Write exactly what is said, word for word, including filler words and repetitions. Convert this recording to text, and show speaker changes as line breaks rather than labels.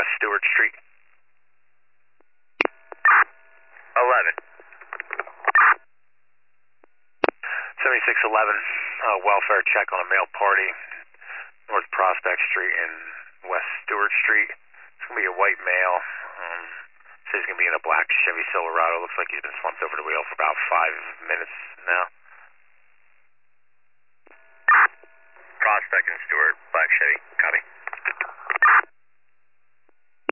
West Stewart Street. eleven. seventy-six eleven, uh, welfare check on a male party, North Prospect Street and West Stewart Street. It's going to be a white male. Um, says he's going to be in a black Chevy Silverado. Looks like he's been slumped over the wheel for about five minutes now.